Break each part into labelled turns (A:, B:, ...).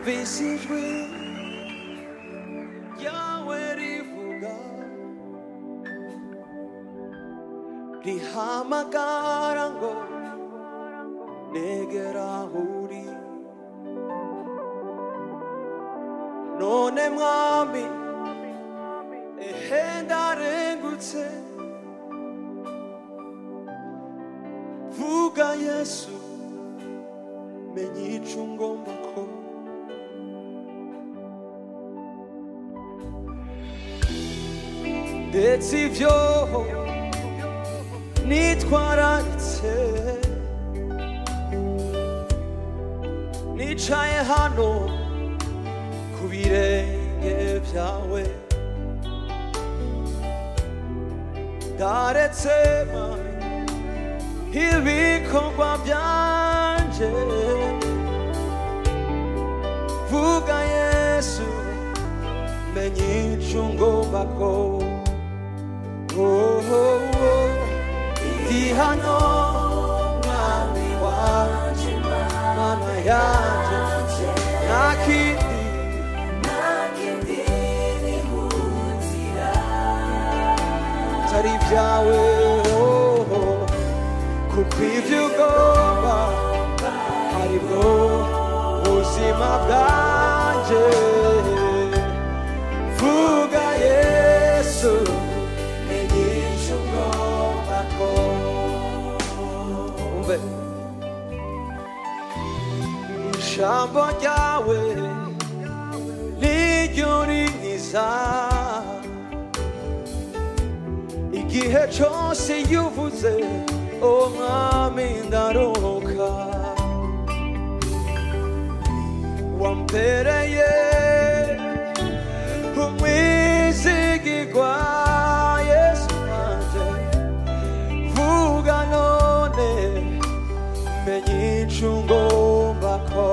A: Numvisijwe yawe rivuga rihamagara ngo negera uri none mwami ndarengutse vuga Yesu menye ico ngomba ko ndetse ivyo nitwararitse nicaye hano ku birenge vyawe ndaretse ibikorwa byanje vuga Yesu menye ico ngomba ko ndi hano mwami wanje mana yanje nakindi nihutira tari vyawe kuko ivyo ugomba aribwo buzima bwanje vuga Yesu menye ico ngomba ko umve ijambo ryawe niryo rinkiza igihe cose yuvuze o mwami ndaruhuka wampereye umwizigirwa Yesu wanje vuga none menye ico ngomba ko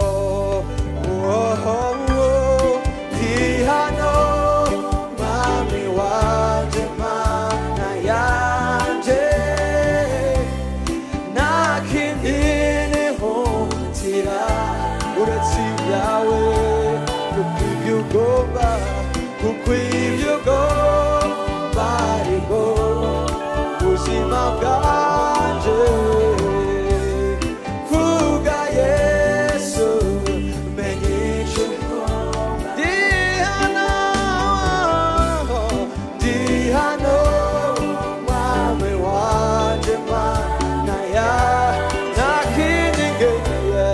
A: ndi hano mwami wanje mana yanje nakindi nihutira uretse ibyawe kuko ivyo ugomba kuko ivyo ugomba aribwo buzima bwanje vuga Yesu menye ico ngomba ndi hano mwami wanje mana nakindi ngeye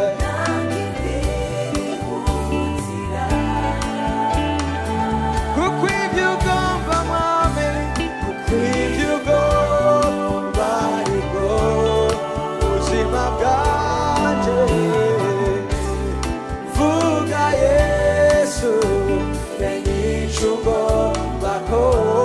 A: kuko ivyo ugomba mwami kuko ivyo ugomba aribwo buzima bwanje vuga Yesu menye ico ngomba ko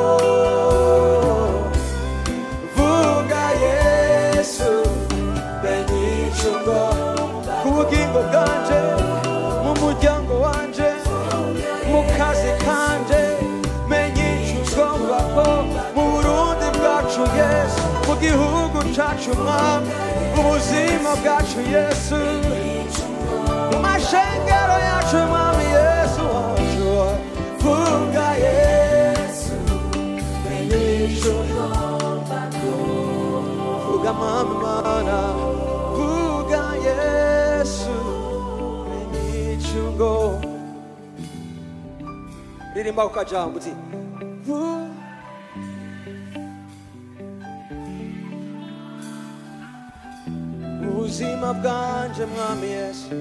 A: vuga Yesu menye ico ngomba ku bugingo bwanje mu muryango wanje mu kazi kanje menye ico ngomba ko mu Burundi bwacu Yesu mu gihugu cacu mwami mu buzima bwacu Yesu mu mashengero yacu mwami Yesu wacu vuga Yesu menye ico ngomba ko vuga mwami mana vuga Yesu menye ico ngomba ririmba ukajambo uti ubuzima bwanje mwami Yesu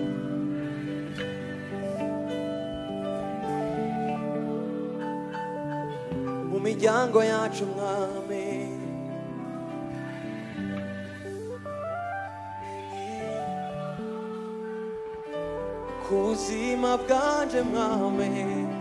A: mu miryango yacu mwami ku buzima bwanje mwami